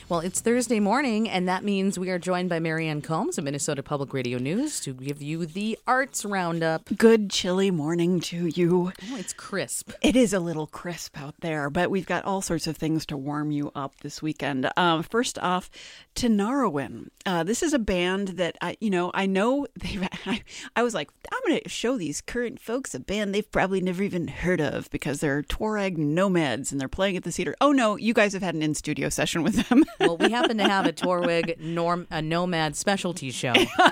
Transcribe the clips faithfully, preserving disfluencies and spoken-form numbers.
Well, it's Thursday morning, and that means we are joined by Marianne Combs of Minnesota Public Radio News to give you the Arts Roundup. Good chilly morning to you. Oh, it's crisp. It is a little crisp out there, but we've got all sorts of things to warm you up this weekend. Um, first off, Tinariwen. Uh, this is a band that, I, you know, I know they've, I, I was like, I'm going to show these current folks a band they've probably never even heard of because they're Tuareg nomads and they're playing at the Cedar. Oh, no, you guys have had an in-studio session with them. Well, we happen to have a Tuareg norm, a nomad specialty show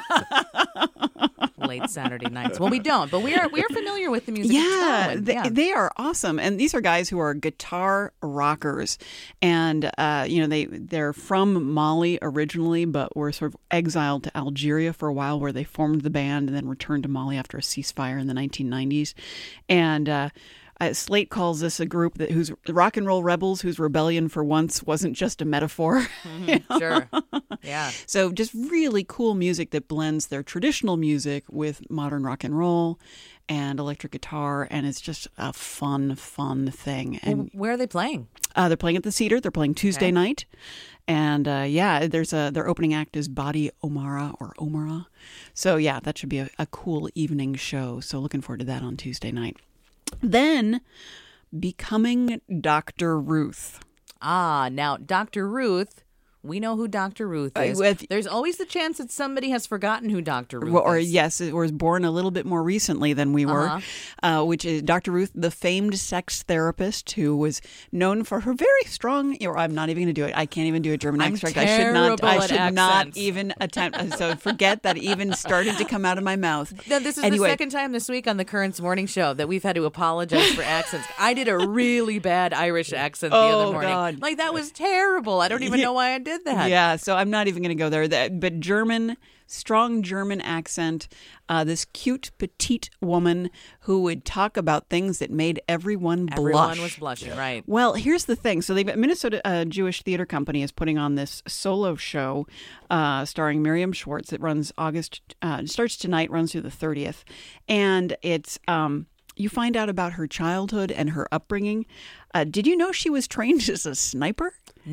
late Saturday nights. Well, we don't, but we are we are familiar with the music. Yeah, of they, yeah. they are awesome, and these are guys who are guitar rockers, and uh, you know they they're from Mali originally, but were sort of exiled to Algeria for a while, where they formed the band and then returned to Mali after a ceasefire in the nineteen nineties, and. Uh, Uh, Slate calls this a group that who's rock and roll rebels whose rebellion for once wasn't just a metaphor. Mm-hmm, you know? Sure. Yeah. So just really cool music that blends their traditional music with modern rock and roll and electric guitar, and it's just a fun, fun thing. And well, where are they playing? Uh, they're playing at the Cedar. They're playing Tuesday okay. night, and uh, yeah, there's a their opening act is Badi Omara or Omara. So yeah, that should be a, a cool evening show. So looking forward to that on Tuesday night. Then, Becoming Doctor Ruth. Ah, now, Doctor Ruth, we know who Doctor Ruth is. Uh, with, There's always the chance that somebody has forgotten who Doctor Ruth well, or, is. Or yes, it was born a little bit more recently than we were, uh-huh. uh, which is Doctor Ruth, the famed sex therapist who was known for her very strong, or I'm not even going to do it. I can't even do a German I'm accent. I should not terrible I at should not accents. even attempt. So forget that even started to come out of my mouth. No, this is anyway. the second time this week on the Currents Morning Show that we've had to apologize for accents. I did a really bad Irish accent the oh, other morning. God. Like, that was terrible. I don't even know why I did that. Yeah, so I'm not even going to go there. That, but German, strong German accent, uh, this cute, petite woman who would talk about things that made everyone blush. Everyone was blushing, right. Well, here's the thing. So the Minnesota uh, Jewish Theater Company is putting on this solo show uh, starring Miriam Schwartz. It runs August, uh, it starts tonight, runs through the thirtieth. And it's... Um, you find out about her childhood and her upbringing. Uh, did you know she was trained as a sniper?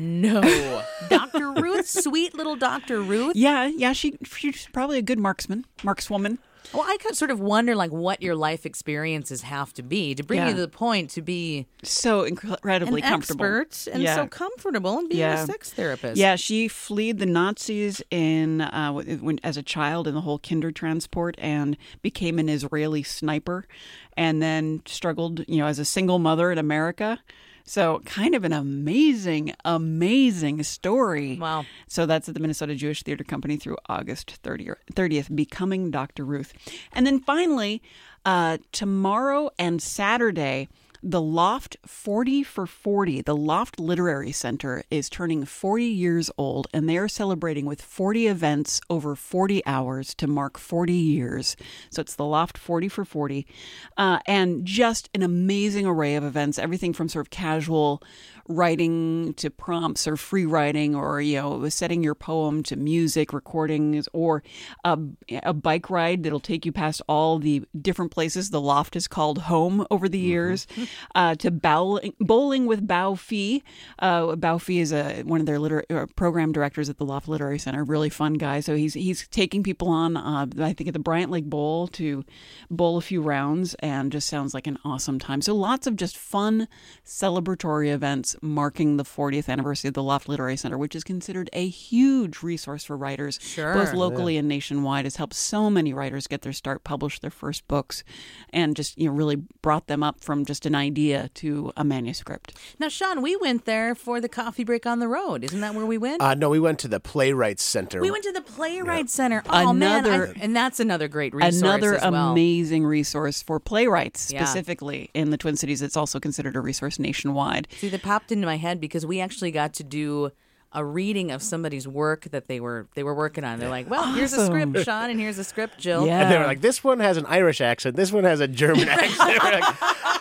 No. Doctor Ruth, sweet little Doctor Ruth. Yeah, yeah, she she's probably a good marksman, markswoman. Well, I could sort of wonder, like, what your life experiences have to be to bring Yeah. you to the point to be so incredibly an comfortable, expert and yeah. so comfortable in being yeah. a sex therapist. Yeah, she fled the Nazis in uh, when as a child in the whole Kindertransport and became an Israeli sniper, and then struggled, you know, as a single mother in America. So kind of an amazing, amazing story. Wow. So that's at the Minnesota Jewish Theater Company through August thirtieth, Becoming Doctor Ruth. And then finally, uh, tomorrow and Saturday, the Loft forty for forty, the Loft Literary Center, is turning forty years old, and they are celebrating with forty events over forty hours to mark forty years. So it's the Loft forty for forty, uh, and just an amazing array of events, everything from sort of casual writing to prompts or free writing, or, you know, setting your poem to music recordings, or a, a bike ride that'll take you past all the different places the Loft is called home over the years, mm-hmm. uh, to bowling, bowling with Bao Fee. Uh, Bao Fee is a, one of their liter- uh, program directors at the Loft Literary Center, really fun guy. So he's he's taking people on, uh, I think, at the Bryant Lake Bowl to bowl a few rounds, and just sounds like an awesome time. So lots of just fun celebratory events marking the fortieth anniversary of the Loft Literary Center, which is considered a huge resource for writers, sure. both locally yeah. and nationwide. Has helped so many writers get their start, publish their first books, and just, you know, really brought them up from just an idea to a manuscript. Now, Sean, we went there for the coffee break on the road. Isn't that where we went? Uh, no, we went to the Playwrights Center. We went to the Playwrights yeah. Center. Oh, another, man. I, and that's another great resource Another as well. amazing resource for playwrights, specifically yeah. in the Twin Cities. It's also considered a resource nationwide. See, that popped into my head because we actually got to do a reading of somebody's work that they were they were working on. They're like, well, awesome. Here's a script, Sean, and here's a script, Jill. Yeah. And they were like, this one has an Irish accent, this one has a German accent. We're like,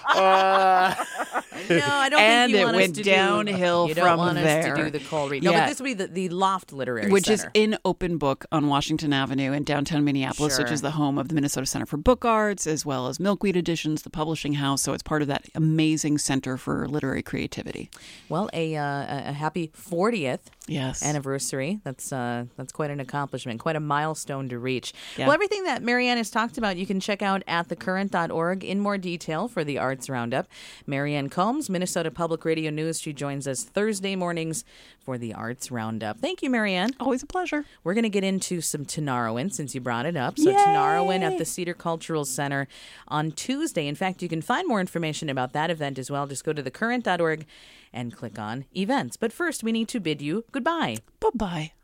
uh... No, I don't and think you it want went us to downhill do, you don't from want there. us to do the cold read. No, yeah. but this will be the, the Loft Literary Which Center. is in Open Book on Washington Avenue in downtown Minneapolis, Sure. which is the home of the Minnesota Center for Book Arts, as well as Milkweed Editions, the publishing house. So it's part of that amazing center for literary creativity. Well, a, uh, a happy fortieth Yes. anniversary. That's uh, that's quite an accomplishment, quite a milestone to reach. Yeah. Well, everything that Marianne has talked about, you can check out at the current dot org in more detail for the Arts Roundup. Marianne Combs, Minnesota Public Radio News. She joins us Thursday mornings for the Arts Roundup. Thank you, Marianne. Always a pleasure. We're going to get into some Tanarowin since you brought it up. So Yay! Tanarowin at the Cedar Cultural Center on Tuesday. In fact, you can find more information about that event as well. Just go to the current dot org and click on events. But first, we need to bid you goodbye. Bye-bye.